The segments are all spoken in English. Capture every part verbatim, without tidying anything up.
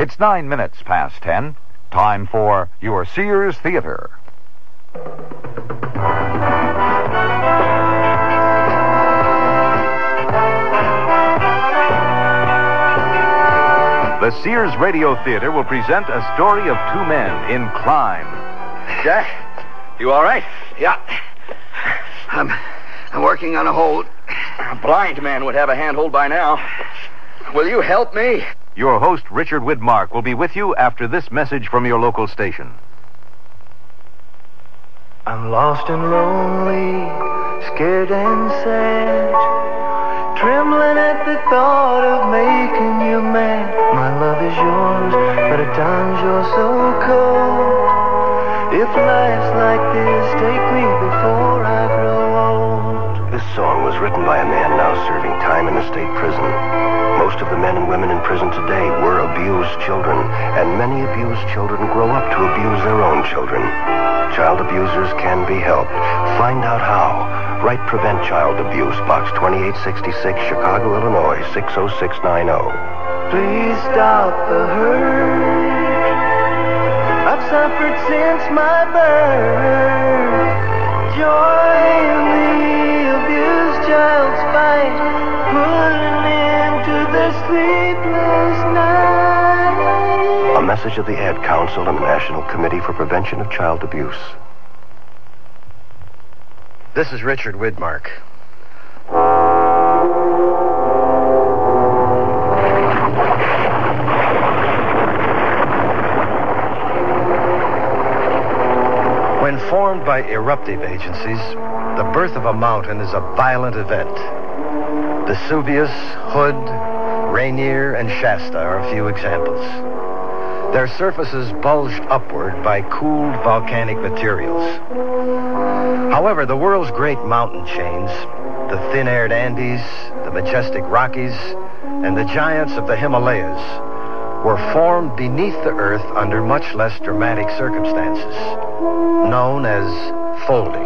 It's nine minutes past ten. Time for your Sears Theater. The Sears Radio Theater will present a story of two men in crime. Jack, you all right? Yeah. I'm, I'm working on a hold. A blind man would have a handhold by now. Will you help me? Your host, Richard Widmark, will be with you after this message from your local station. I'm lost and lonely, scared and sad, trembling at the thought of making you mad. My love is yours, but at times you're so cold. If life's like this, take me before I grow old. This song was written by a man now serving time in a state prison. Most of the men and women in prison today were abused children, and many abused children grow up to abuse their own children. Child abusers can be helped. Find out how. Write Prevent Child Abuse, Box twenty-eight sixty-six, Chicago, Illinois, six oh six nine oh. Please stop the hurt I've suffered since my birth. Join the abused child's fight, put an end to the sleepless night. A message of the Ad Council and the National Committee for Prevention of Child Abuse. This is Richard Widmark. When formed by eruptive agencies, the birth of a mountain is a violent event. Vesuvius, Hood, Rainier, and Shasta are a few examples. Their surfaces bulged upward by cooled volcanic materials. However, the world's great mountain chains, the thin-aired Andes, the majestic Rockies, and the giants of the Himalayas, were formed beneath the earth under much less dramatic circumstances, known as folding.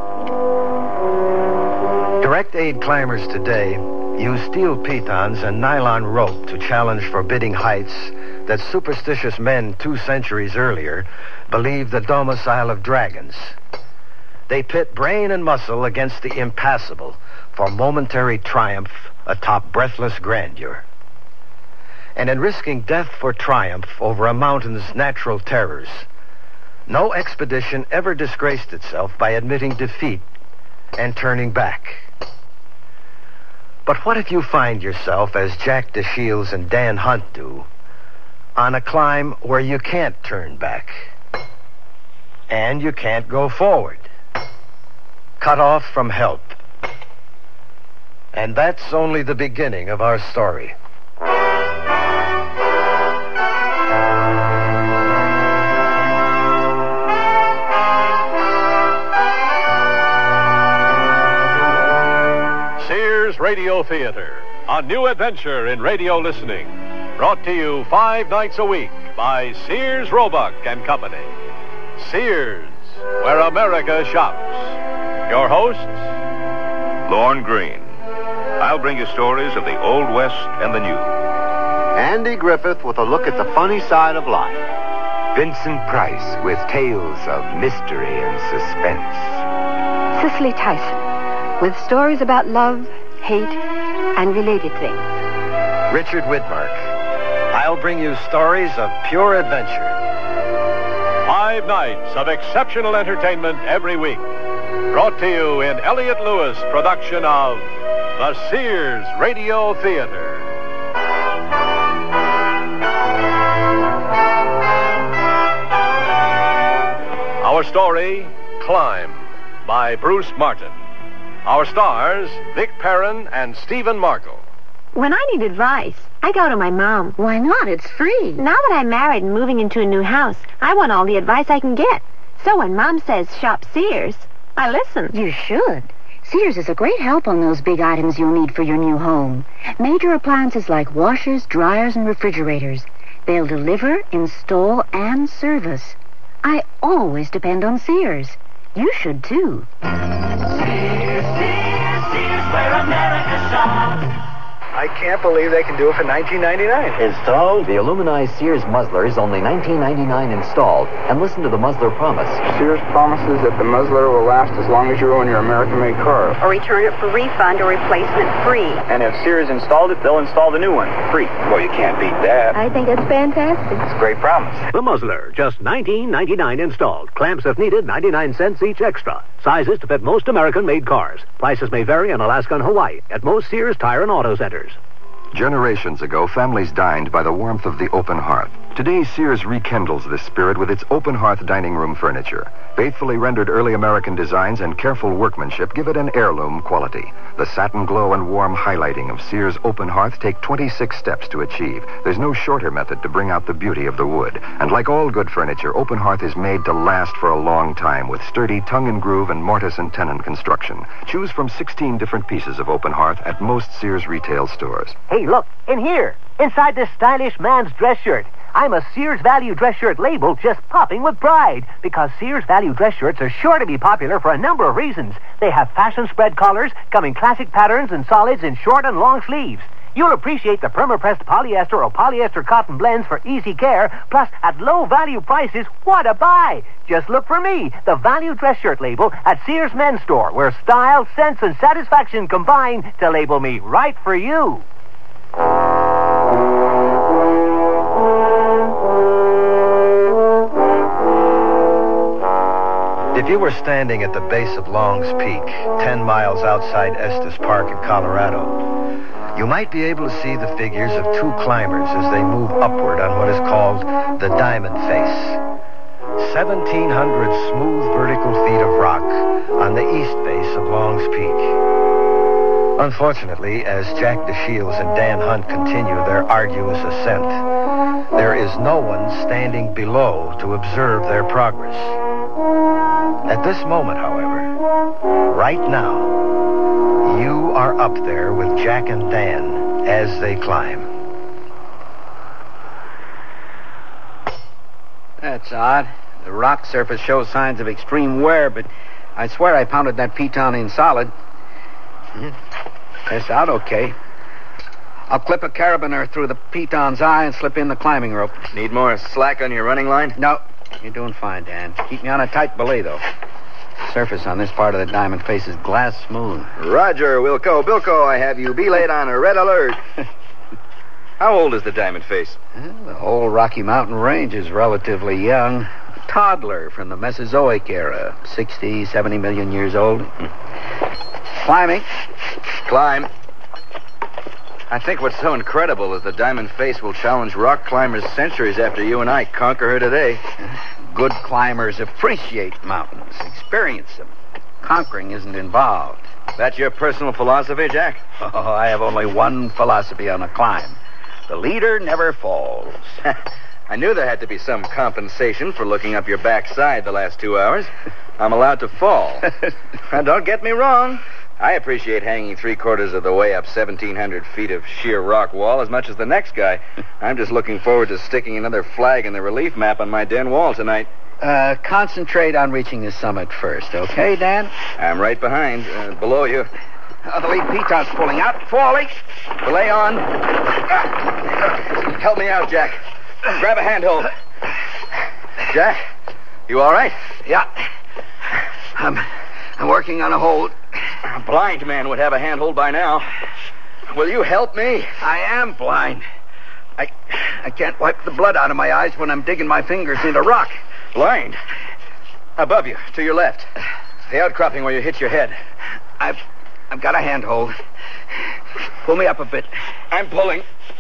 Direct aid climbers today use steel pitons and nylon rope to challenge forbidding heights that superstitious men two centuries earlier believed the domicile of dragons. They pit brain and muscle against the impassable for momentary triumph atop breathless grandeur. And in risking death for triumph over a mountain's natural terrors, no expedition ever disgraced itself by admitting defeat and turning back. But what if you find yourself, as Jack DeShields and Dan Hunt do, on a climb where you can't turn back and you can't go forward, cut off from help? And that's only the beginning of our story. Sears Radio Theater, a new adventure in radio listening. Brought to you five nights a week by Sears Roebuck and Company. Sears, where America shops. Your hosts, Lorne Green. I'll bring you stories of the Old West and the New. Andy Griffith with a look at the funny side of life. Vincent Price with tales of mystery and suspense. Cicely Tyson with stories about love, hate, and related things. Richard Widmark. I'll bring you stories of pure adventure. Five nights of exceptional entertainment every week. Brought to you in Elliott Lewis production of the Sears Radio Theater. Our story, Climb, by Bruce Martin. Our stars, Vic Perrin and Stephen Markle. When I need advice, I go to my mom. Why not? It's free. Now that I'm married and moving into a new house, I want all the advice I can get. So when Mom says shop Sears, I listen. You should. Sears is a great help on those big items you'll need for your new home. Major appliances like washers, dryers, and refrigerators. They'll deliver, install, and service. I always depend on Sears. You should, too. Sears, Sears, Sears, where America shops. I I can't believe they can do it for nineteen ninety-nine. Installed? The Illumini Sears muzzler is only nineteen ninety-nine installed. And listen to the muzzler promise. Sears promises that the muzzler will last as long as you own your American-made car. Or return it for refund or replacement free. And if Sears installed it, they'll install the new one free. Well, you can't beat that. I think it's fantastic. It's a great promise. The muzzler, just nineteen ninety-nine installed. Clamps if needed, ninety-nine cents each extra. Sizes to fit most American-made cars. Prices may vary in Alaska and Hawaii at most Sears Tire and Auto Centers. Generations ago, families dined by the warmth of the open hearth. Today, Sears rekindles this spirit with its open hearth dining room furniture. Faithfully rendered early American designs and careful workmanship give it an heirloom quality. The satin glow and warm highlighting of Sears open hearth take twenty-six steps to achieve. There's no shorter method to bring out the beauty of the wood. And like all good furniture, open hearth is made to last for a long time with sturdy tongue and groove and mortise and tenon construction. Choose from sixteen different pieces of open hearth at most Sears retail stores. Hey, look, in here, inside this stylish man's dress shirt. I'm a Sears Value dress shirt label just popping with pride because Sears Value dress shirts are sure to be popular for a number of reasons. They have fashion spread collars, come in classic patterns and solids in short and long sleeves. You'll appreciate the perma-pressed polyester or polyester cotton blends for easy care, plus at low value prices, what a buy! Just look for me, the Value dress shirt label at Sears Men's Store, where style, sense, and satisfaction combine to label me right for you. If you were standing at the base of Long's Peak, ten miles outside Estes Park in Colorado, you might be able to see the figures of two climbers as they move upward on what is called the Diamond Face. seventeen hundred smooth vertical feet of rock on the east base of Long's Peak. Unfortunately, as Jack DeShields and Dan Hunt continue their arduous ascent, there is no one standing below to observe their progress. At this moment, however, right now, you are up there with Jack and Dan as they climb. That's odd. The rock surface shows signs of extreme wear, but I swear I pounded that piton in solid. Tests out okay. I'll clip a carabiner through the piton's eye and slip in the climbing rope. Need more slack on your running line? No. You're doing fine, Dan. Keep me on a tight belay, though. The surface on this part of the Diamond Face is glass smooth. Roger, Wilco. Bilko, I have you belayed on a red alert. How old is the Diamond Face? Well, the whole Rocky Mountain Range is relatively young. A toddler from the Mesozoic era. sixty, seventy million years old. Climbing. Climb. I think what's so incredible is the Diamond Face will challenge rock climbers centuries after you and I conquer her today. Good climbers appreciate mountains, experience them. Conquering isn't involved. That's your personal philosophy, Jack? Oh, I have only one philosophy on a climb. The leader never falls. I knew there had to be some compensation for looking up your backside the last two hours. I'm allowed to fall. And don't get me wrong. I appreciate hanging three-quarters of the way up seventeen hundred feet of sheer rock wall as much as the next guy. I'm just looking forward to sticking another flag in the relief map on my den wall tonight. Uh, concentrate on reaching the summit first, okay, Dan? I'm right behind, uh, below you. Oh, the lead piton's pulling out, falling. Belay on. Ah. Help me out, Jack. Grab a handhold. Jack, you all right? Yeah. I'm, I'm working on a hold. A blind man would have a handhold by now. Will you help me? I am blind. I I can't wipe the blood out of my eyes when I'm digging my fingers into rock. Blind? Above you, to your left. The outcropping where you hit your head. I've I've got a handhold. Pull me up a bit. I'm pulling.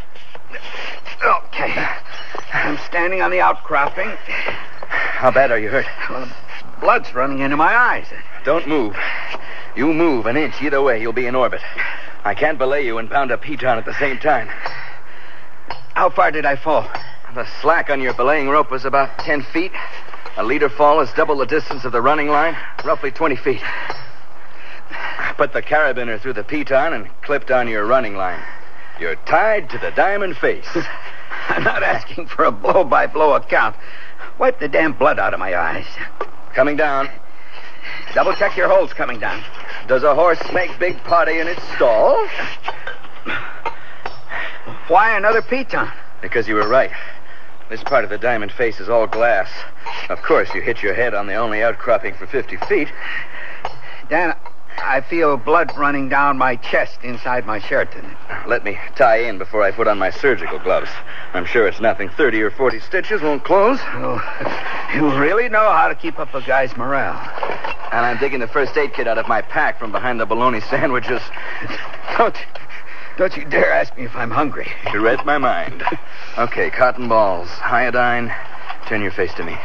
Okay. I'm standing on the outcropping. How bad are you hurt? Well, the blood's running into my eyes. Don't move. You move an inch either way, you'll be in orbit. I can't belay you and pound a piton at the same time. How far did I fall? The slack on your belaying rope was about ten feet. A leader fall is double the distance of the running line, roughly twenty feet. Put the carabiner through the piton and clipped on your running line. You're tied to the Diamond Face. I'm not asking for a blow-by-blow account. Wipe the damn blood out of my eyes. Coming down. Double-check your holes coming down. Does a horse make big potty in its stall? Why another piton? Because you were right. This part of the diamond face is all glass. Of course, you hit your head on the only outcropping for fifty feet. Dan, I feel blood running down my chest inside my shirt. Let me tie in before I put on my surgical gloves. I'm sure it's nothing. Thirty or forty stitches won't close. Oh, you really know how to keep up a guy's morale. And I'm digging the first aid kit out of my pack from behind the bologna sandwiches. Don't, don't you dare ask me if I'm hungry. You read my mind. Okay, cotton balls, iodine. Turn your face to me.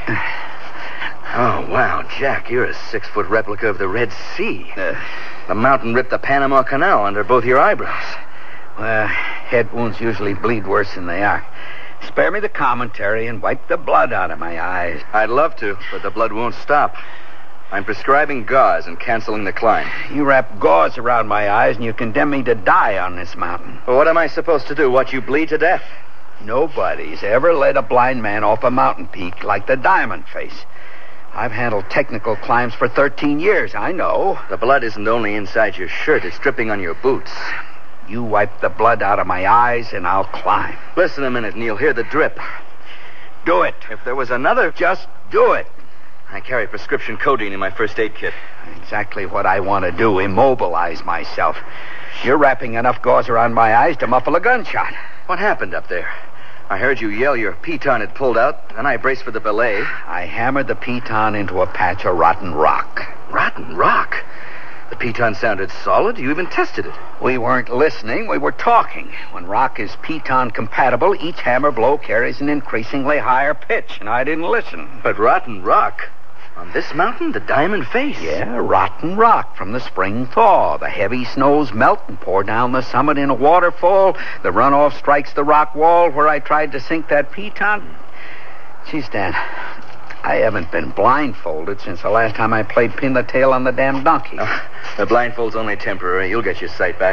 Oh, wow, Jack, you're a six-foot replica of the Red Sea. Uh, the mountain ripped the Panama Canal under both your eyebrows. Well, head wounds usually bleed worse than they are. Spare me the commentary and wipe the blood out of my eyes. I'd love to, but the blood won't stop. I'm prescribing gauze and canceling the climb. You wrap gauze around my eyes and you condemn me to die on this mountain. Well, what am I supposed to do? Watch you bleed to death? Nobody's ever led a blind man off a mountain peak like the Diamond Face. I've handled technical climbs for thirteen years, I know. The blood isn't only inside your shirt, it's dripping on your boots. You wipe the blood out of my eyes and I'll climb. Listen a minute, Neil. Hear the drip. Do it. If there was another... Just do it. I carry prescription codeine in my first aid kit. Exactly what I want to do, immobilize myself. You're wrapping enough gauze around my eyes to muffle a gunshot. What happened up there? I heard you yell your piton had pulled out, and I braced for the belay. I hammered the piton into a patch of rotten rock. Rotten rock? The piton sounded solid. You even tested it. We weren't listening. We were talking. When rock is piton compatible, each hammer blow carries an increasingly higher pitch, and I didn't listen. But rotten rock? On this mountain, the Diamond Face? Yeah, rotten rock from the spring thaw. The heavy snows melt and pour down the summit in a waterfall. The runoff strikes the rock wall where I tried to sink that piton. Geez, Dan, I haven't been blindfolded since the last time I played pin the tail on the damn donkey. Oh, the blindfold's only temporary. You'll get your sight back.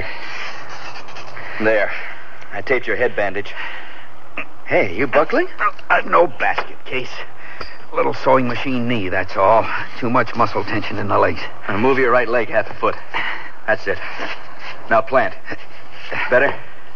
There. I taped your head bandage. Hey, you buckling? Uh, no basket case. A little sewing machine knee, that's all. Too much muscle tension in the legs. Now move your right leg half a foot. That's it. Now plant. Better?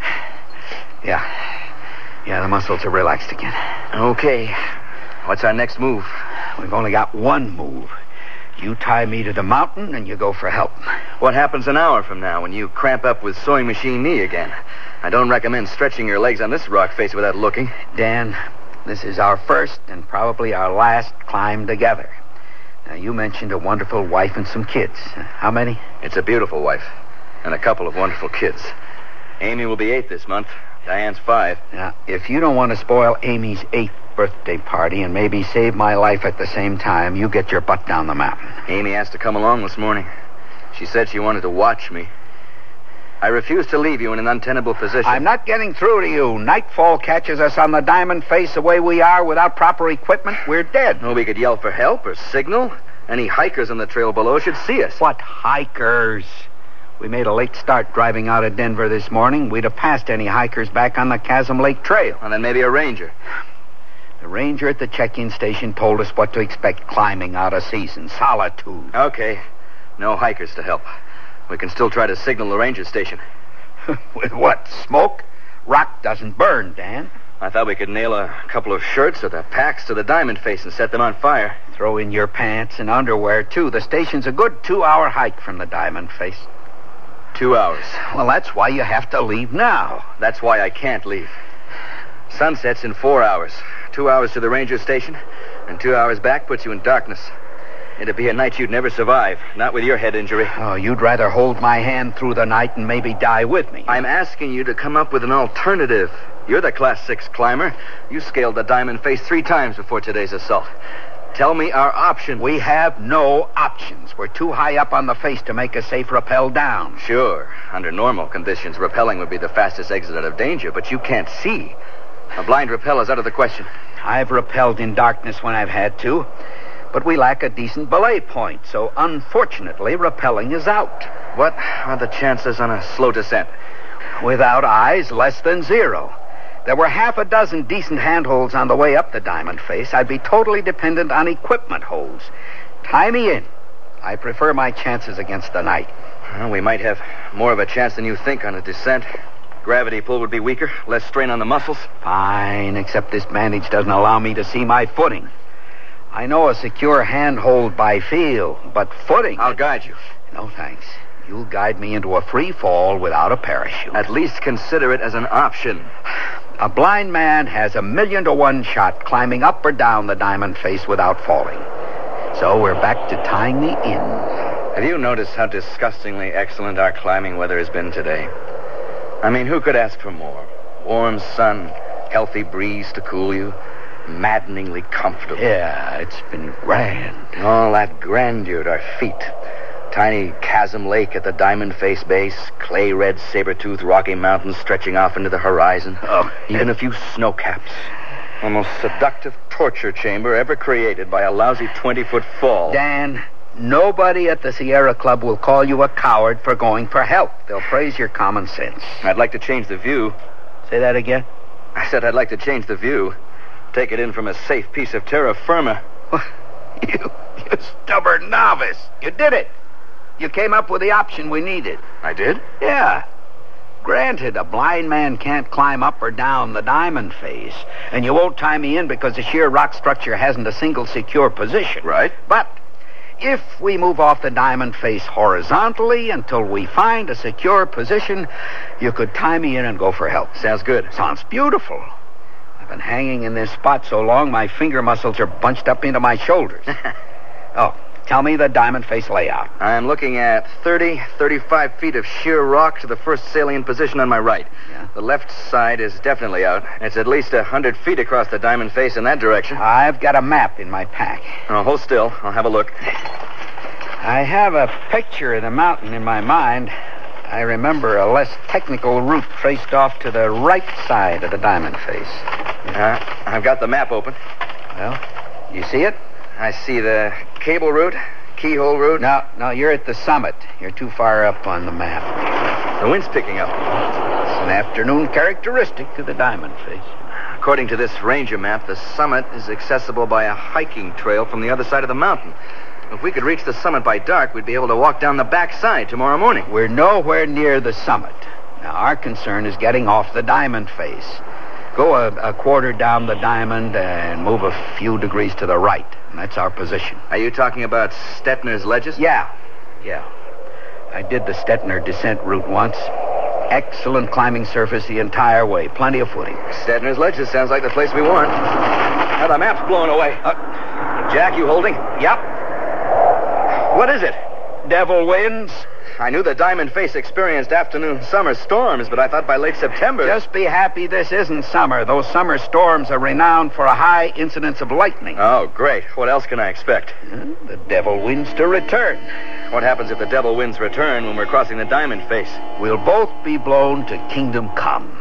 Yeah. Yeah, the muscles are relaxed again. Okay. What's our next move? We've only got one move. You tie me to the mountain and you go for help. What happens an hour from now when you cramp up with sewing machine knee again? I don't recommend stretching your legs on this rock face without looking. Dan, this is our first and probably our last climb together. Now, you mentioned a wonderful wife and some kids. How many? It's a beautiful wife and a couple of wonderful kids. Amy will be eight this month. Diane's five. Now, if you don't want to spoil Amy's eighth birthday party and maybe save my life at the same time, you get your butt down the mountain. Amy asked to come along this morning. She said she wanted to watch me. I refuse to leave you in an untenable position. I'm not getting through to you. Nightfall catches us on the Diamond Face the way we are without proper equipment. We're dead. No, we could yell for help or signal. Any hikers on the trail below should see us. What hikers? We made a late start driving out of Denver this morning. We'd have passed any hikers back on the Chasm Lake Trail. And then maybe a ranger. The ranger at the check-in station told us what to expect climbing out of season. Solitude. Okay. No hikers to help. We can still try to signal the ranger station. With what? Smoke? Rock doesn't burn, Dan. I thought we could nail a couple of shirts or the packs to the Diamond Face and set them on fire. Throw in your pants and underwear, too. The station's a good two-hour hike from the Diamond Face. Two hours. Well, that's why you have to leave now. That's why I can't leave. Sunset's in four hours. Two hours to the ranger station, and two hours back puts you in darkness. It'd be a night you'd never survive, not with your head injury. Oh, you'd rather hold my hand through the night and maybe die with me. I'm asking you to come up with an alternative. You're the Class six climber. You scaled the Diamond Face three times before today's assault. Tell me our options. We have no options. We're too high up on the face to make a safe rappel down. Sure. Under normal conditions, rappelling would be the fastest exit out of danger, but you can't see. A blind rappel is out of the question. I've rappelled in darkness when I've had to, but we lack a decent belay point, so unfortunately, rappelling is out. What are the chances on a slow descent? Without eyes, less than zero. There were half a dozen decent handholds on the way up the Diamond Face. I'd be totally dependent on equipment holds. Tie me in. I prefer my chances against the night. Well, we might have more of a chance than you think on a descent. Gravity pull would be weaker, less strain on the muscles. Fine, except this bandage doesn't allow me to see my footing. I know a secure handhold by feel, but footing... I'll guide you. No, thanks. You'll guide me into a free fall without a parachute. At least consider it as an option. A blind man has a million to one shot climbing up or down the diamond face without falling. So we're back to tying me in. Have you noticed how disgustingly excellent our climbing weather has been today? I mean, who could ask for more? Warm sun, healthy breeze to cool you, maddeningly comfortable. Yeah, it's been grand. All that grandeur at our feet. Tiny chasm lake at the Diamond Face base, clay-red saber-tooth Rocky Mountains stretching off into the horizon. Oh, even a few snow caps. The most seductive torture chamber ever created by a lousy twenty-foot fall. Dan, nobody at the Sierra Club will call you a coward for going for help. They'll praise your common sense. I'd like to change the view. Say that again? I said I'd like to change the view. Take it in from a safe piece of terra firma. You, you stubborn novice. You did it. You came up with the option we needed. I did? Yeah. Granted, a blind man can't climb up or down the diamond face, and you won't tie me in because the sheer rock structure hasn't a single secure position. Right. But if we move off the diamond face horizontally until we find a secure position, you could tie me in and go for help. Sounds good. Sounds beautiful. I've been hanging in this spot so long, my finger muscles are bunched up into my shoulders. Oh, tell me the diamond face layout. I'm looking at thirty, thirty-five feet of sheer rock to the first salient position on my right. Yeah. The left side is definitely out. It's at least a hundred feet across the diamond face in that direction. I've got a map in my pack. Oh, hold still. I'll have a look. I have a picture of the mountain in my mind. I remember a less technical route traced off to the right side of the diamond face. Yeah, I've got the map open. Well, you see it? I see the cable route, keyhole route. No, no, you're at the summit. You're too far up on the map. The wind's picking up. It's an afternoon characteristic of the diamond face. According to this ranger map, the summit is accessible by a hiking trail from the other side of the mountain. If we could reach the summit by dark, we'd be able to walk down the back side tomorrow morning. We're nowhere near the summit. Now, our concern is getting off the diamond face. Go a, a quarter down the diamond and move a few degrees to the right. And that's our position. Are you talking about Stetner's Ledges? Yeah, yeah. I did the Stetner descent route once. Excellent climbing surface the entire way. Plenty of footing. Stetner's Ledges sounds like the place we want. Now the map's blown away. Uh, Jack, you holding? Yep. What is it? Devil winds. I knew the Diamond Face experienced afternoon summer storms, but I thought by late September... Just be happy this isn't summer. Those summer storms are renowned for a high incidence of lightning. Oh, great. What else can I expect? Uh, the devil winds to return. What happens if the devil winds return when we're crossing the Diamond Face? We'll both be blown to kingdom come.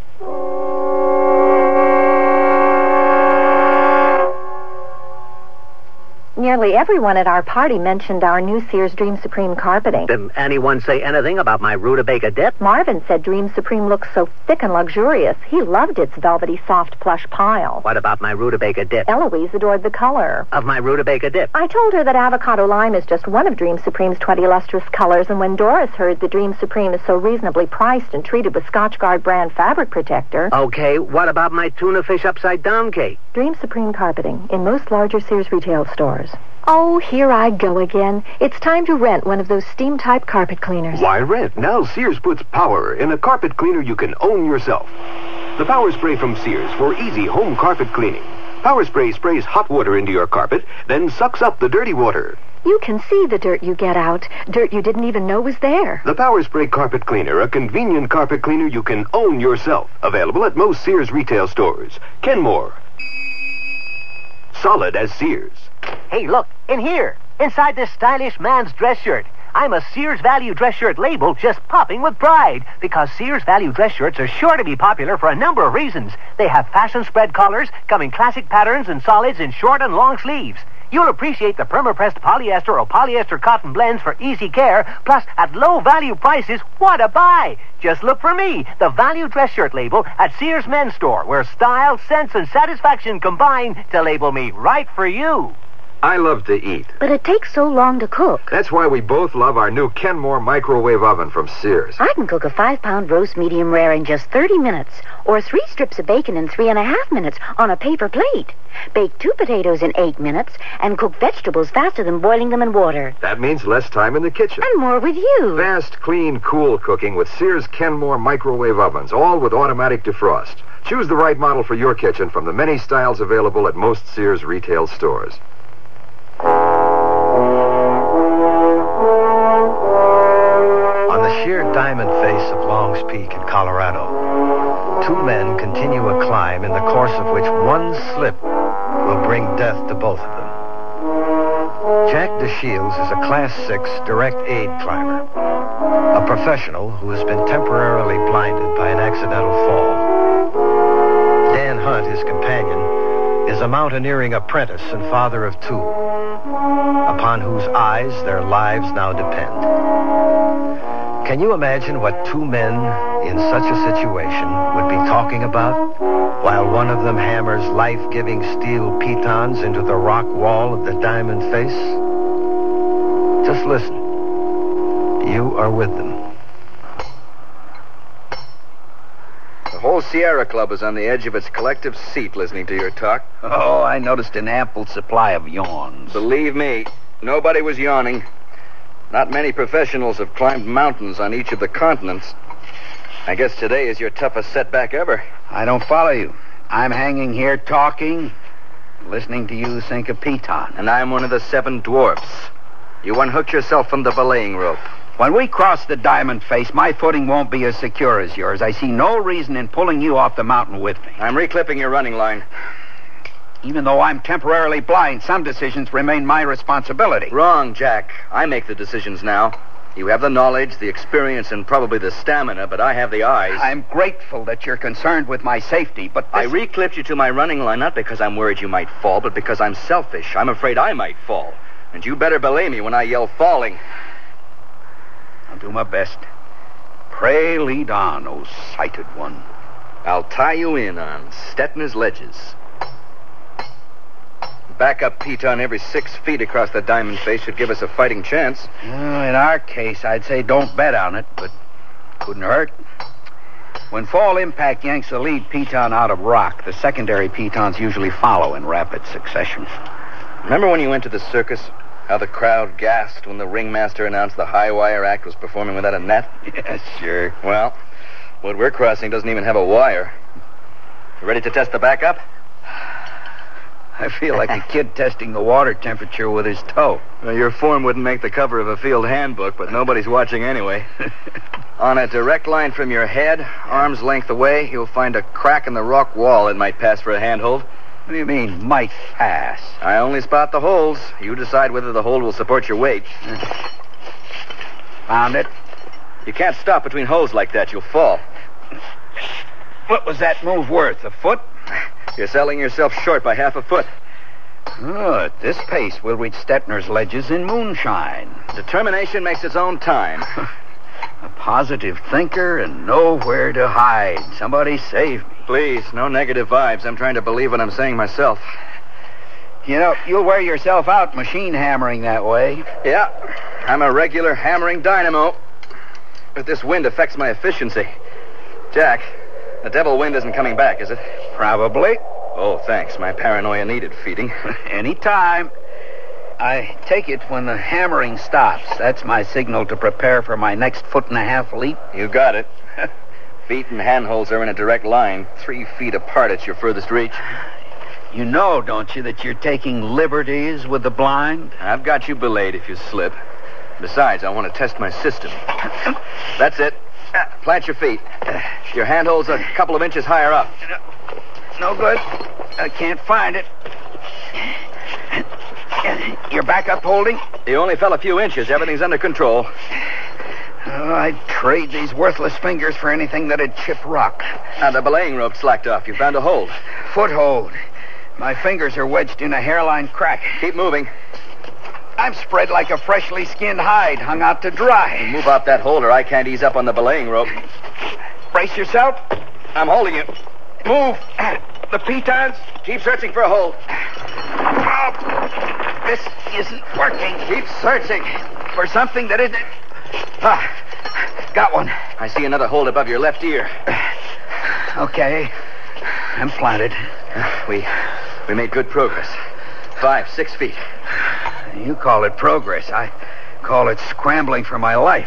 Nearly everyone at our party mentioned our new Sears Dream Supreme carpeting. Didn't anyone say anything about my rutabaga dip? Marvin said Dream Supreme looks so thick and luxurious. He loved its velvety, soft plush pile. What about my rutabaga dip? Eloise adored the color of my rutabaga dip. I told her that avocado lime is just one of Dream Supreme's twenty lustrous colors, and when Doris heard that Dream Supreme is so reasonably priced and treated with Scotchgard brand fabric protector... Okay, what about my tuna fish upside down cake? Dream Supreme carpeting in most larger Sears retail stores. Oh, here I go again. It's time to rent one of those steam-type carpet cleaners. Why rent? Now Sears puts power in a carpet cleaner you can own yourself. The Power Spray from Sears for easy home carpet cleaning. Power Spray sprays hot water into your carpet, then sucks up the dirty water. You can see the dirt you get out. Dirt you didn't even know was there. The Power Spray Carpet Cleaner, a convenient carpet cleaner you can own yourself. Available at most Sears retail stores. Kenmore. Solid as Sears. Hey, look, in here, inside this stylish man's dress shirt. I'm a Sears Value dress shirt label just popping with pride because Sears Value dress shirts are sure to be popular for a number of reasons. They have fashion spread collars, come in classic patterns and solids in short and long sleeves. You'll appreciate the perma-pressed polyester or polyester cotton blends for easy care, plus at low value prices, what a buy! Just look for me, the Value dress shirt label at Sears Men's Store, where style, sense, and satisfaction combine to label me right for you. I love to eat. But it takes so long to cook. That's why we both love our new Kenmore microwave oven from Sears. I can cook a five-pound roast medium rare in just thirty minutes, or three strips of bacon in three and a half minutes on a paper plate. Bake two potatoes in eight minutes, and cook vegetables faster than boiling them in water. That means less time in the kitchen. And more with you. Fast, clean, cool cooking with Sears Kenmore microwave ovens, all with automatic defrost. Choose the right model for your kitchen from the many styles available at most Sears retail stores. On the sheer diamond face of Long's Peak in Colorado, two men continue a climb in the course of which one slip will bring death to both of them. Jack DeShields is a Class six direct aid climber, a professional who has been temporarily blinded by an accidental fall. Dan Hunt, his companion, is a mountaineering apprentice and father of two, upon whose eyes their lives now depend. Can you imagine what two men in such a situation would be talking about while one of them hammers life-giving steel pitons into the rock wall of the diamond face? Just listen. You are with them. The whole Sierra Club is on the edge of its collective seat listening to your talk. Oh, I noticed an ample supply of yawns. Believe me, nobody was yawning. Not many professionals have climbed mountains on each of the continents. I guess today is your toughest setback ever. I don't follow you. I'm hanging here talking, listening to you sink a piton. And I'm one of the seven dwarfs. You unhooked yourself from the belaying rope. When we cross the diamond face, my footing won't be as secure as yours. I see no reason in pulling you off the mountain with me. I'm reclipping your running line. Even though I'm temporarily blind, some decisions remain my responsibility. Wrong, Jack. I make the decisions now. You have the knowledge, the experience, and probably the stamina, but I have the eyes. I'm grateful that you're concerned with my safety, but this... I reclipped you to my running line not because I'm worried you might fall, but because I'm selfish. I'm afraid I might fall. And you better belay me when I yell falling. I'll do my best. Pray lead on, O sighted one. I'll tie you in on Stetner's ledges. Backup piton every six feet across the diamond face should give us a fighting chance. Well, in our case, I'd say don't bet on it, but couldn't hurt. When fall impact yanks the lead piton out of rock, the secondary pitons usually follow in rapid succession. Remember when you went to the circus? How the crowd gasped when the ringmaster announced the high wire act was performing without a net? Yes, sure. Well, what we're crossing doesn't even have a wire. You ready to test the backup? I feel like a kid testing the water temperature with his toe. Well, your form wouldn't make the cover of a field handbook, but nobody's watching anyway. On a direct line from your head, arm's length away, you'll find a crack in the rock wall that might pass for a handhold. What do you mean, might pass? I only spot the holes. You decide whether the hold will support your weight. Found it. You can't stop between holes like that. You'll fall. What was that move worth? A foot? You're selling yourself short by half a foot. Oh, at this pace, we'll reach Stetner's ledges in moonshine. Determination makes its own time. A positive thinker and nowhere to hide. Somebody save me. Please, no negative vibes. I'm trying to believe what I'm saying myself. You know, you'll wear yourself out machine hammering that way. Yeah, I'm a regular hammering dynamo. But this wind affects my efficiency. Jack, the devil wind isn't coming back, is it? Probably. Oh, thanks. My paranoia needed feeding. Any time. I take it when the hammering stops. That's my signal to prepare for my next foot and a half leap. You got it. Feet and handholds are in a direct line, three feet apart at your furthest reach. You know, don't you, that you're taking liberties with the blind? I've got you belayed if you slip. Besides, I want to test my system. That's it. Plant your feet. Your handholds a couple of inches higher up. No good. I can't find it. You're back up holding? You only fell a few inches. Everything's under control. Oh, I'd trade these worthless fingers for anything that'd chip rock. Now, the belaying rope slacked off. You found a hold. Foothold. My fingers are wedged in a hairline crack. Keep moving. I'm spread like a freshly skinned hide, hung out to dry. Move out that hold or I can't ease up on the belaying rope. Brace yourself. I'm holding you. Move. The pitons. Keep searching for a hold. This isn't working. Keep searching. For something that isn't... Ah, got one. I see another hold above your left ear. Okay. I'm planted. We we made good progress. Five, six feet. You call it progress. I call it scrambling for my life.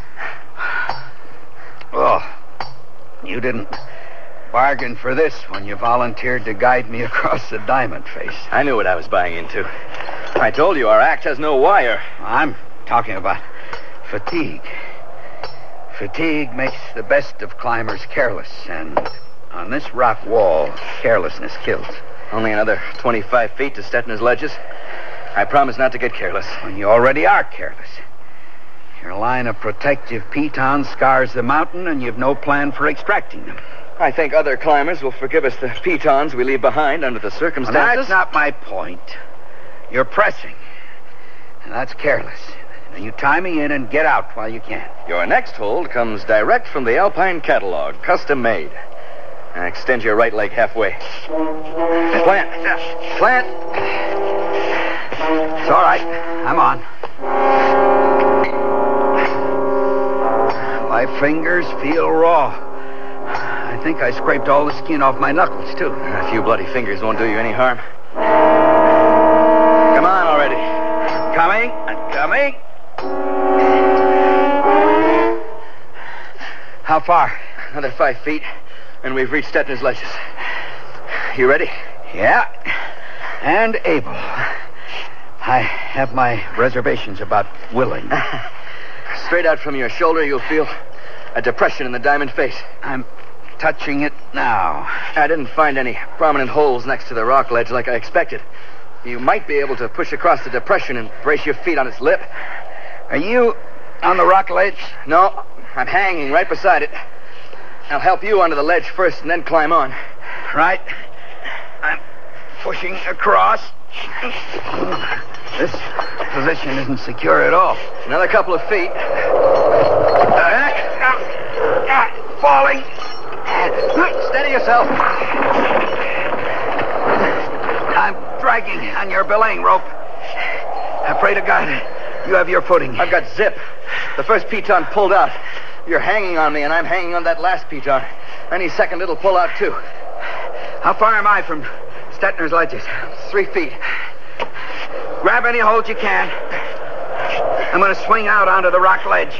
Oh, you didn't bargain for this when you volunteered to guide me across the diamond face. I knew what I was buying into. I told you our act has no wire. I'm talking about fatigue. Fatigue makes the best of climbers careless, and on this rock wall, carelessness kills. Only another twenty-five feet to Stetner's ledges. I promise not to get careless. Well, you already are careless. Your line of protective pitons scars the mountain, and you've no plan for extracting them. I think other climbers will forgive us the pitons we leave behind under the circumstances. Well, that's not my point. You're pressing, and that's careless. Now you tie me in and get out while you can. Your next hold comes direct from the Alpine catalog, custom made. Now extend your right leg halfway. Plant. Plant. It's all right. I'm on. My fingers feel raw. I think I scraped all the skin off my knuckles, too. A few bloody fingers won't do you any harm. Come on already. Coming. I'm coming. How far? Another five feet, and we've reached Stetner's ledges. You ready? Yeah. And able. I have my reservations about willing. Straight out from your shoulder, you'll feel a depression in the diamond face. I'm touching it now. I didn't find any prominent holes next to the rock ledge like I expected. You might be able to push across the depression and brace your feet on its lip. Are you on the rock ledge? No, I'm hanging right beside it. I'll help you onto the ledge first and then climb on. Right. I'm pushing across. This position isn't secure at all. Another couple of feet. Uh, uh, uh, falling. Steady yourself. I'm dragging on your belaying rope. I pray to God you have your footing. I've got zip. The first piton pulled out. You're hanging on me, and I'm hanging on that last piton. Any second it'll pull out, too. How far am I from Stetner's ledges? Three feet. Grab any hold you can. I'm going to swing out onto the rock ledge.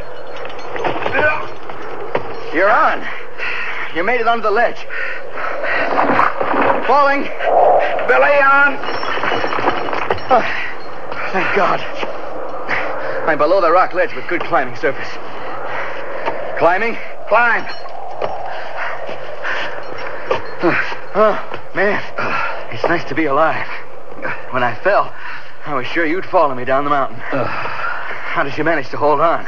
You're on. You made it onto the ledge. Falling. Belay on. Oh, thank God. I'm below the rock ledge with good climbing surface. Climbing? Climb. Oh, man. It's nice to be alive. When I fell, I was sure you'd follow me down the mountain. How did you manage to hold on?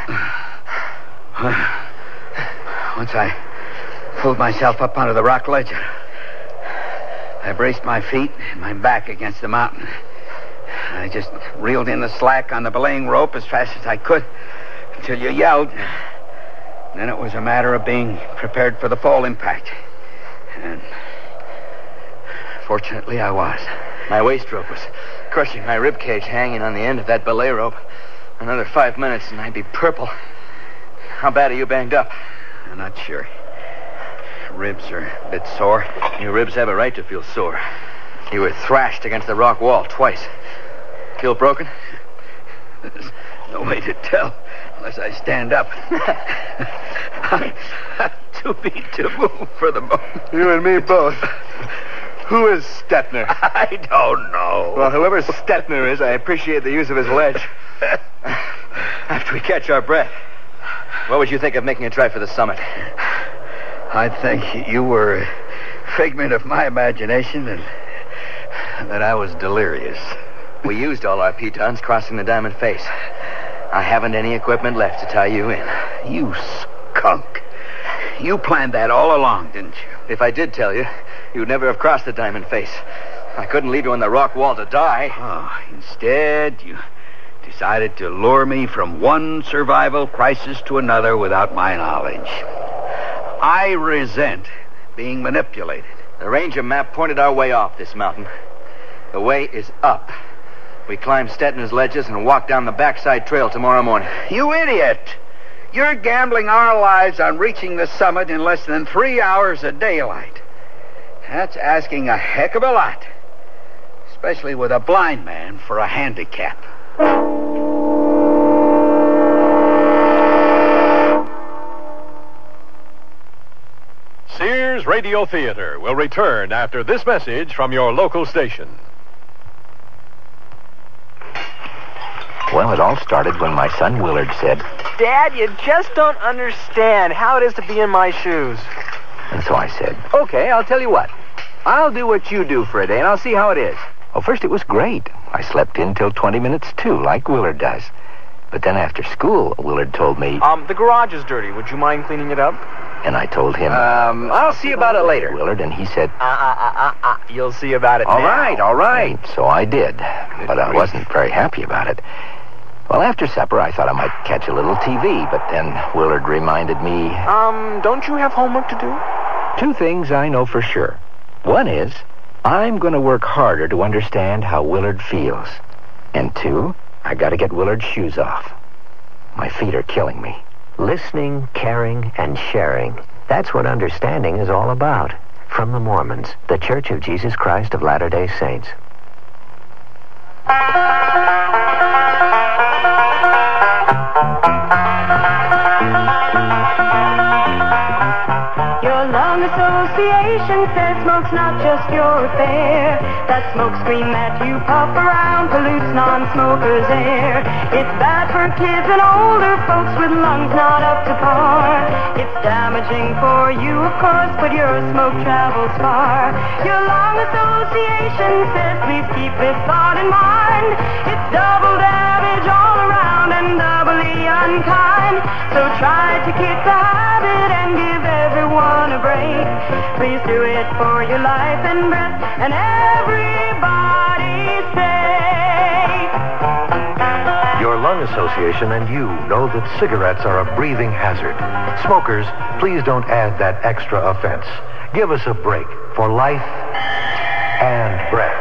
Once I pulled myself up onto the rock ledge, I braced my feet and my back against the mountain. I just reeled in the slack on the belaying rope as fast as I could until you yelled. Then it was a matter of being prepared for the fall impact. And fortunately, I was. My waist rope was crushing my rib cage hanging on the end of that belay rope. Another five minutes and I'd be purple. How bad are you banged up? I'm not sure. Ribs are a bit sore. Your ribs have a right to feel sore. You were thrashed against the rock wall twice. Feel broken? There's no way to tell unless I stand up. I'm too beat to move for the moment. You and me both. Who is Stetner? I don't know. Well, whoever Stetner is, I appreciate the use of his ledge. After we catch our breath, what would you think of making a try for the summit? I think you were a figment of my imagination and that I was delirious. We used all our pitons crossing the diamond face. I haven't any equipment left to tie you in. You skunk. You planned that all along, didn't you? If I did tell you, you'd never have crossed the diamond face. I couldn't leave you on the rock wall to die. Oh, instead, you decided to lure me from one survival crisis to another without my knowledge. I resent being manipulated. The ranger map pointed our way off this mountain. The way is up. We climb Stetner's ledges and walk down the backside trail tomorrow morning. You idiot! You're gambling our lives on reaching the summit in less than three hours of daylight. That's asking a heck of a lot. Especially with a blind man for a handicap. Sears Radio Theater will return after this message from your local station. Well, it all started when my son Willard said, Dad, you just don't understand how it is to be in my shoes. And so I said, Okay, I'll tell you what. I'll do what you do for a day, and I'll see how it is. well, first it was great. I slept in till twenty minutes, too, like Willard does. But then after school, Willard told me... Um, the garage is dirty. Would you mind cleaning it up? And I told him... Um, I'll see about it later. Willard, and he said... Uh, uh, uh, uh, uh. You'll see about it All now. right, all right. And so I did, but I wasn't very happy about it. Well, after supper, I thought I might catch a little T V, but then Willard reminded me... Um, don't you have homework to do? Two things I know for sure. One is, I'm going to work harder to understand how Willard feels. And two, I got to get Willard's shoes off. My feet are killing me. Listening, caring, and sharing. That's what understanding is all about. From the Mormons, the Church of Jesus Christ of Latter-day Saints. Your lung association says smoke's not just your affair. That smoke screen that you puff around pollutes non-smokers' air. It's bad for kids and older folks with lungs not up to par. It's damaging for you, of course, but your smoke travels far. Your lung association says please keep this thought in mind. It's double damage all around and doubly unkind. So try to kick the habit and give everyone a break. Please do it for your life and breath and everybody's sake. Your lung association and you know that cigarettes are a breathing hazard. Smokers, please don't add that extra offense. Give us a break for life and breath.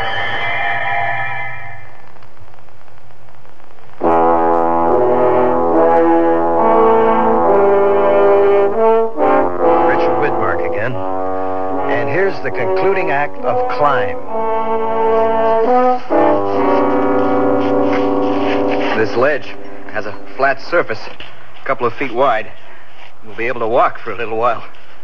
The concluding act of Climb. This ledge has a flat surface, a couple of feet wide. We'll be able to walk for a little while.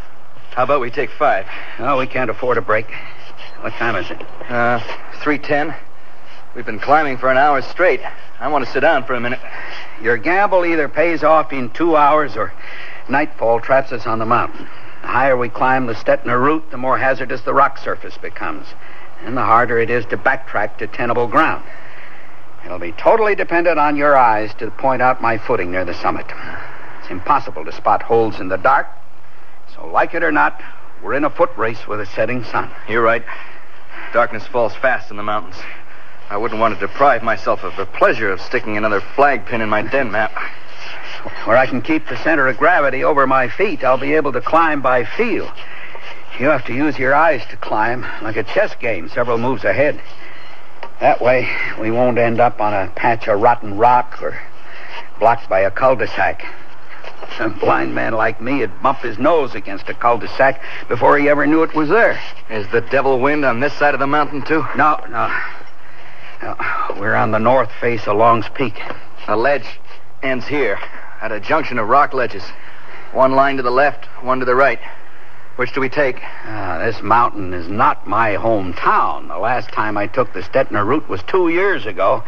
How about we take five? Oh, we can't afford a break. What time is it? Uh, three ten. We've been climbing for an hour straight. I want to sit down for a minute. Your gamble either pays off in two hours or nightfall traps us on the mountain. The higher we climb the Stetner route, the more hazardous the rock surface becomes, and the harder it is to backtrack to tenable ground. It'll be totally dependent on your eyes to point out my footing near the summit. It's impossible to spot holes in the dark, so like it or not, we're in a foot race with a setting sun. You're right. Darkness falls fast in the mountains. I wouldn't want to deprive myself of the pleasure of sticking another flag pin in my den map. Where I can keep the center of gravity over my feet, I'll be able to climb by feel. You have to use your eyes to climb, like a chess game, several moves ahead. That way, we won't end up on a patch of rotten rock or blocked by a cul-de-sac. A blind man like me would bump his nose against a cul-de-sac before he ever knew it was there. Is the devil wind on this side of the mountain, too? No, no. no. We're on the north face of Long's Peak. A ledge ends here, at a junction of rock ledges. One line to the left, one to the right. Which do we take? Ah, this mountain is not my hometown. The last time I took the Stetner route was two years ago.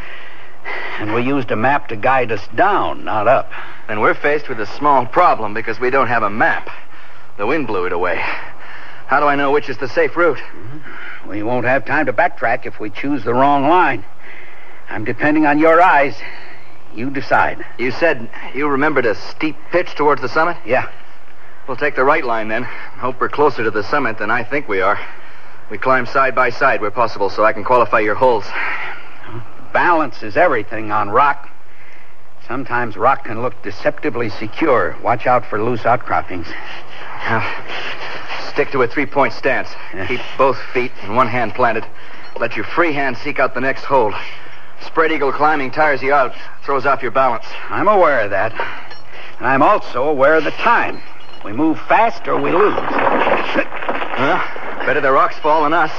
And we used a map to guide us down, not up. Then we're faced with a small problem because we don't have a map. The wind blew it away. How do I know which is the safe route? Mm-hmm. We won't have time to backtrack if we choose the wrong line. I'm depending on your eyes. You decide. You said you remembered a steep pitch towards the summit? Yeah. We'll take the right line then. Hope we're closer to the summit than I think we are. We climb side by side where possible so I can qualify your holes. Balance is everything on rock. Sometimes rock can look deceptively secure. Watch out for loose outcroppings. Now, stick to a three-point stance. Yeah. Keep both feet and one hand planted. Let your free hand seek out the next hole. Spread eagle climbing tires you out, throws off your balance. I'm aware of that. And I'm also aware of the time. We move fast or we lose. Well, better the rocks fall than us.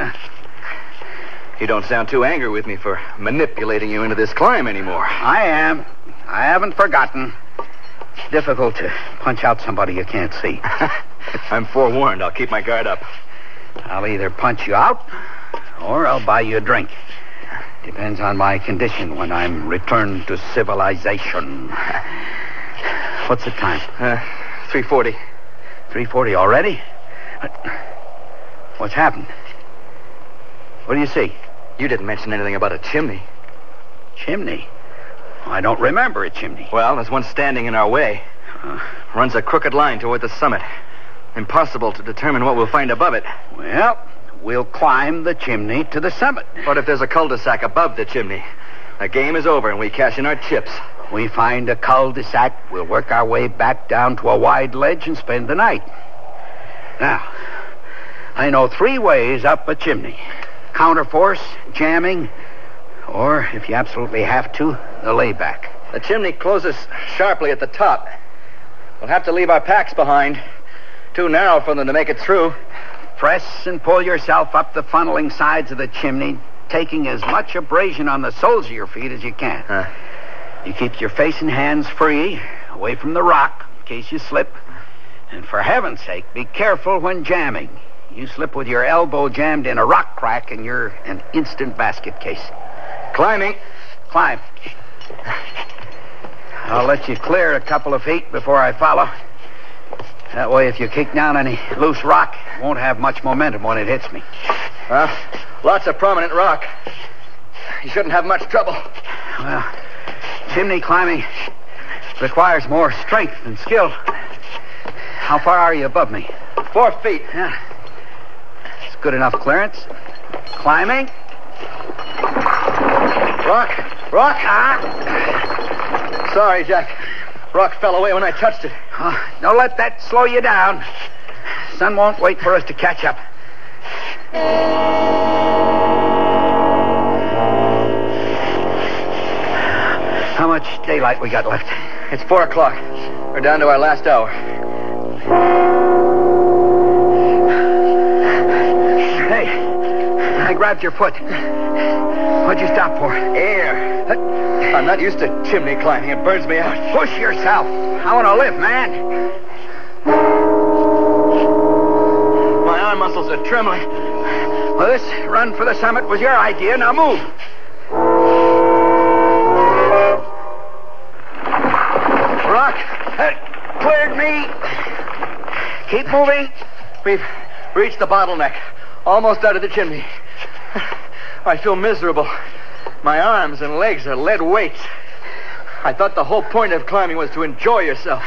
You don't sound too angry with me for manipulating you into this climb anymore. I am. I haven't forgotten. It's difficult to punch out somebody you can't see. I'm forewarned. I'll keep my guard up. I'll either punch you out or I'll buy you a drink. Depends on my condition when I'm returned to civilization. What's the time? Uh, three forty. three forty already? What's happened? What do you see? You didn't mention anything about a chimney. Chimney? I don't remember a chimney. Well, there's one standing in our way. Uh, runs a crooked line toward the summit. Impossible to determine what we'll find above it. Well, we'll climb the chimney to the summit. What if there's a cul-de-sac above the chimney? The game is over and we cash in our chips. We find a cul-de-sac, we'll work our way back down to a wide ledge and spend the night. Now, I know three ways up a chimney. Counterforce, jamming, or, if you absolutely have to, the layback. The chimney closes sharply at the top. We'll have to leave our packs behind. Too narrow for them to make it through. Press and pull yourself up the funneling sides of the chimney, taking as much abrasion on the soles of your feet as you can. Huh. You keep your face and hands free, away from the rock, in case you slip. And for heaven's sake, be careful when jamming. You slip with your elbow jammed in a rock crack and you're an instant basket case. Climbing. Climb. I'll let you clear a couple of feet before I follow. That way, if you kick down any loose rock, it won't have much momentum when it hits me. Well, lots of prominent rock. You shouldn't have much trouble. Well, chimney climbing requires more strength than skill. How far are you above me? Four feet. Yeah. It's good enough clearance. Climbing. Rock. Rock. Ah. Sorry, Jack. Rock fell away when I touched it. Oh, don't let that slow you down. Sun won't wait for us to catch up. How much daylight we got left? It's four o'clock. We're down to our last hour. Hey, I grabbed your foot. What'd you stop for? Air. I'm not used to chimney climbing. It burns me out. Push yourself. I want to live, man. My arm muscles are trembling. Well, this run for the summit was your idea. Now move. Rock. That cleared me. Keep moving. We've reached the bottleneck. Almost out of the chimney. I feel miserable. My arms and legs are lead weights. I thought the whole point of climbing was to enjoy yourself.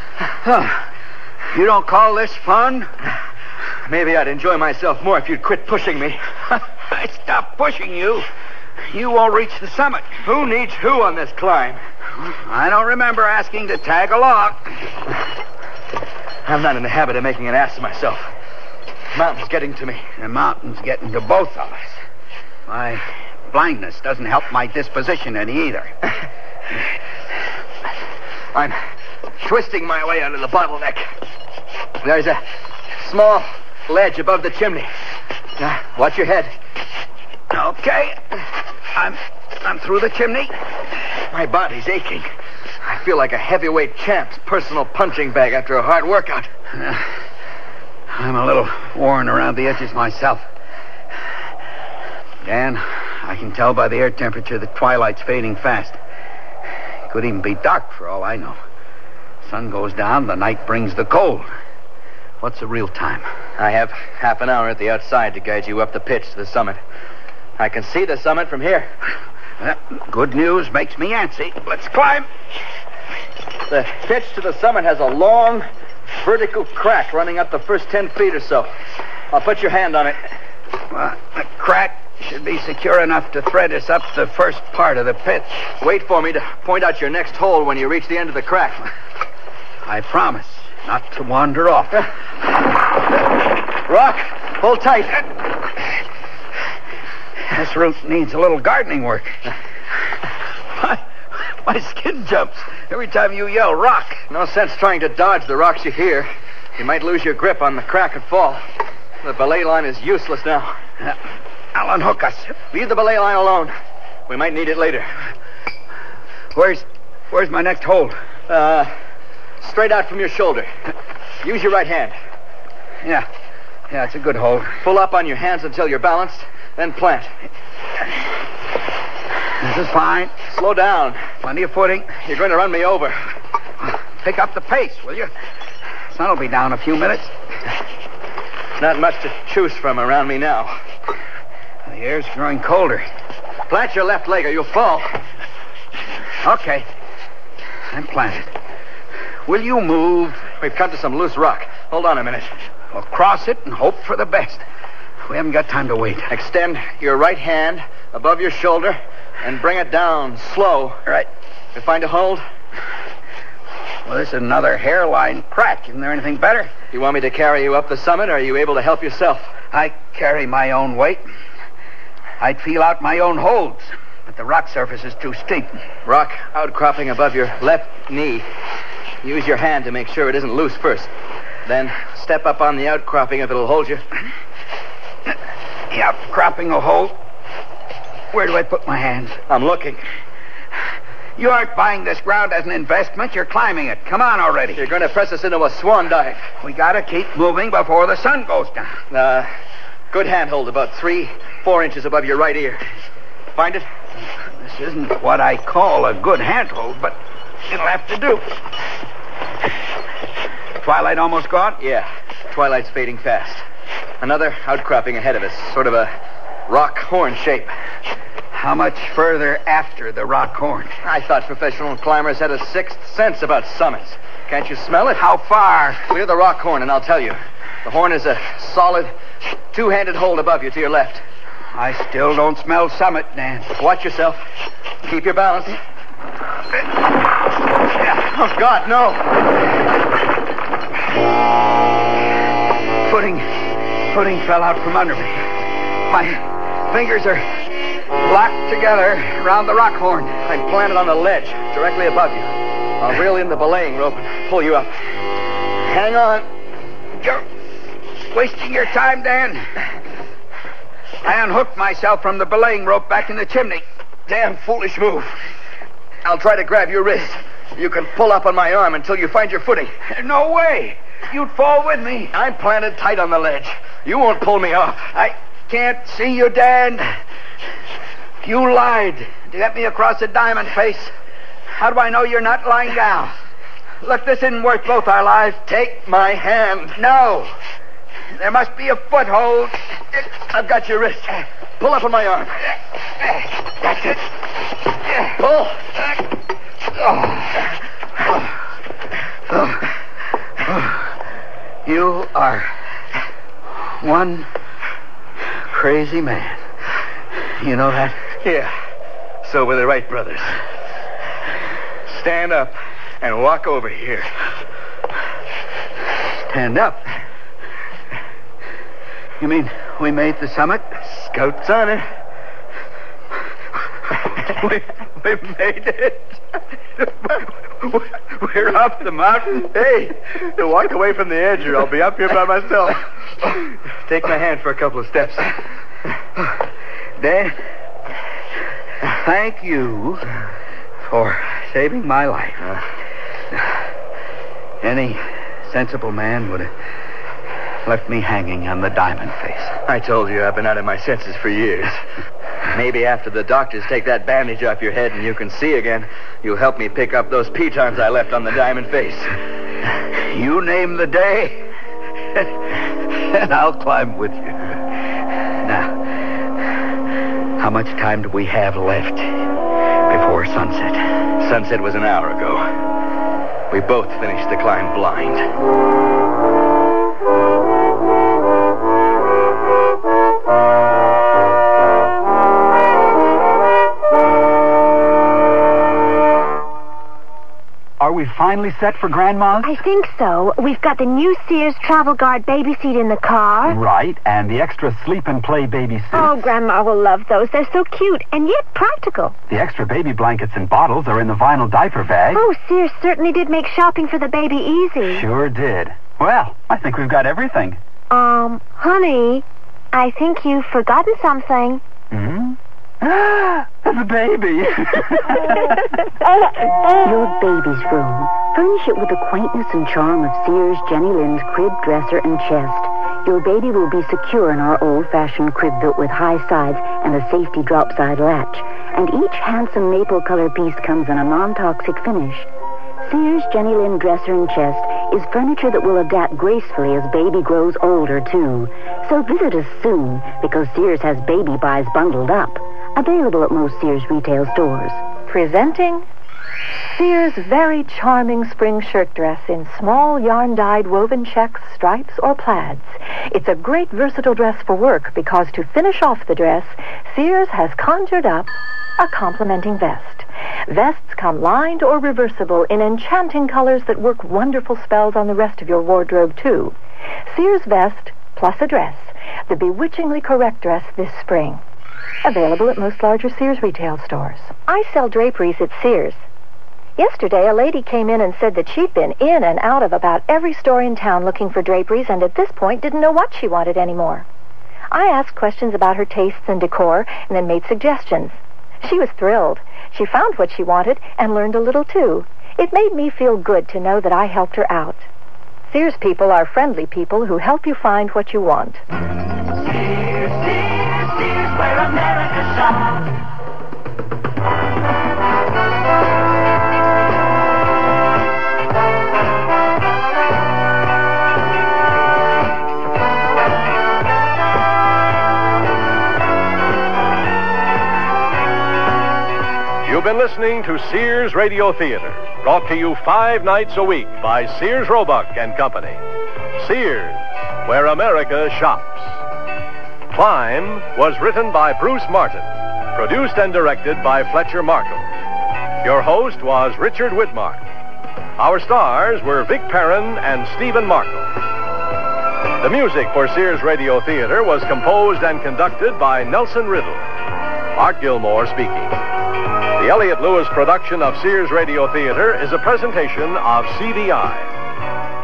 You don't call this fun? Maybe I'd enjoy myself more if you'd quit pushing me. I stopped pushing you. You won't reach the summit. Who needs who on this climb? I don't remember asking to tag along. I'm not in the habit of making an ass of myself. The mountain's getting to me. The mountain's getting to both of us. My blindness doesn't help my disposition any either. I'm twisting my way out of the bottleneck. There's a small ledge above the chimney. Now, watch your head. Okay. I'm I'm through the chimney. My body's aching. I feel like a heavyweight champ's personal punching bag after a hard workout. Uh, I'm a little worn around the edges myself. Dan, I can tell by the air temperature that twilight's fading fast. It could even be dark for all I know. Sun goes down, the night brings the cold. What's the real time? I have half an hour at the outside to guide you up the pitch to the summit. I can see the summit from here. Well, good news makes me antsy. Let's climb. The pitch to the summit has a long, vertical crack running up the first ten feet or so. I'll put your hand on it. Well, the crack should be secure enough to thread us up the first part of the pitch. Wait for me to point out your next hole when you reach the end of the crack. I promise not to wander off. Rock, hold tight. This This route needs a little gardening work. my, my skin jumps every time you yell rock. No sense trying to dodge the rocks you hear. You might lose your grip on the crack and fall. The belay line is useless now. Uh, I'll unhook us. Leave the belay line alone. We might need it later. Where's where's my next hold? Uh, straight out from your shoulder. Use your right hand. Yeah. Yeah, it's a good hold. Pull up on your hands until you're balanced, then plant. This is fine. Slow down. Plenty of footing. You're going to run me over. Pick up the pace, will you? Sun will be down a few minutes. Not much to choose from around me now. The air's growing colder. Plant your left leg or you'll fall. Okay. I'm planted. Will you move? We've come to some loose rock. Hold on a minute. We'll cross it and hope for the best. We haven't got time to wait. Extend your right hand above your shoulder and bring it down slow. All right. You find a hold? Well, this is another hairline crack. Isn't there anything better? You want me to carry you up the summit, or are you able to help yourself? I carry my own weight. I'd feel out my own holds, but the rock surface is too steep. Rock outcropping above your left knee. Use your hand to make sure it isn't loose first. Then step up on the outcropping if it'll hold you. The outcropping will hold. Where do I put my hands? I'm looking. You aren't buying this ground as an investment. You're climbing it. Come on already. You're going to press us into a swan dive. We got to keep moving before the sun goes down. Uh, good handhold, about three, four inches above your right ear. Find it? This isn't what I call a good handhold, but it'll have to do. Twilight almost gone? Yeah. Twilight's fading fast. Another outcropping ahead of us. Sort of a rock horn shape. How much further after the rock horn? I thought professional climbers had a sixth sense about summits. Can't you smell it? How far? Clear the rock horn and I'll tell you. The horn is a solid, two-handed hold above you to your left. I still don't smell summit, Dan. Watch yourself. Keep your balance. Oh, God, no. Footing, footing fell out from under me. My fingers are locked together around the rock horn. I'm planted on the ledge, directly above you. I'll reel in the belaying rope and pull you up. Hang on. You're wasting your time, Dan. I unhooked myself from the belaying rope back in the chimney. Damn foolish move. I'll try to grab your wrist. You can pull up on my arm until you find your footing. No way. You'd fall with me. I'm planted tight on the ledge. You won't pull me off. I can't see you, Dan. You lied to get me across the diamond face. How do I know you're not lying down? Look, this isn't worth both our lives. Take my hand. No. There must be a foothold. I've got your wrist. Pull up on my arm. That's it. Pull. You are one crazy man. You know that? Yeah. So were the Wright brothers. Stand up and walk over here. Stand up? You mean we made the summit? Scout's honor. we, we made it. We're up the mountain. Hey, walk away from the edge or I'll be up here by myself. Take my hand for a couple of steps. Dan, thank you for saving my life. Any sensible man would have left me hanging on the diamond face. I told you I've been out of my senses for years. Maybe after the doctors take that bandage off your head and you can see again, you'll help me pick up those pitons I left on the diamond face. You name the day, and I'll climb with you. Now, how much time do we have left before sunset? Sunset was an hour ago. We both finished the climb blind. Are we we finally set for Grandma's? I think so. We've got the new Sears Travel Guard baby seat in the car. Right, and the extra sleep and play baby suits. Oh, Grandma will love those. They're so cute and yet practical. The extra baby blankets and bottles are in the vinyl diaper bag. Oh, Sears certainly did make shopping for the baby easy. Sure did. Well, I think we've got everything. Um, honey, I think you've forgotten something. Hmm? The baby. Your baby's room. Furnish it with the quaintness and charm of Sears Jenny Lind's crib, dresser, and chest. Your baby will be secure in our old-fashioned crib built with high sides and a safety drop-side latch. And each handsome maple color piece comes in a non-toxic finish. Sears Jenny Lind dresser and chest is furniture that will adapt gracefully as baby grows older, too. So visit us soon, because Sears has baby buys bundled up. Available at most Sears retail stores. Presenting Sears' very charming spring shirt dress in small yarn-dyed woven checks, stripes, or plaids. It's a great versatile dress for work because to finish off the dress, Sears has conjured up a complementing vest. Vests come lined or reversible in enchanting colors that work wonderful spells on the rest of your wardrobe, too. Sears vest plus a dress, the bewitchingly correct dress this spring. Available at most larger Sears retail stores. I sell draperies at Sears. Yesterday, a lady came in and said that she'd been in and out of about every store in town looking for draperies and at this point didn't know what she wanted anymore. I asked questions about her tastes and decor and then made suggestions. She was thrilled. She found what she wanted and learned a little, too. It made me feel good to know that I helped her out. Sears people are friendly people who help you find what you want. Sears, Sears, Sears, where America shops. You've been listening to Sears Radio Theater, brought to you five nights a week by Sears Roebuck and Company. Sears, where America shops. Climb was written by Bruce Martin, produced and directed by Fletcher Markle. Your host was Richard Widmark. Our stars were Vic Perrin and Stephen Markle. The music for Sears Radio Theater was composed and conducted by Nelson Riddle. Art Gilmore speaking. The Elliott Lewis production of Sears Radio Theater is a presentation of C B I.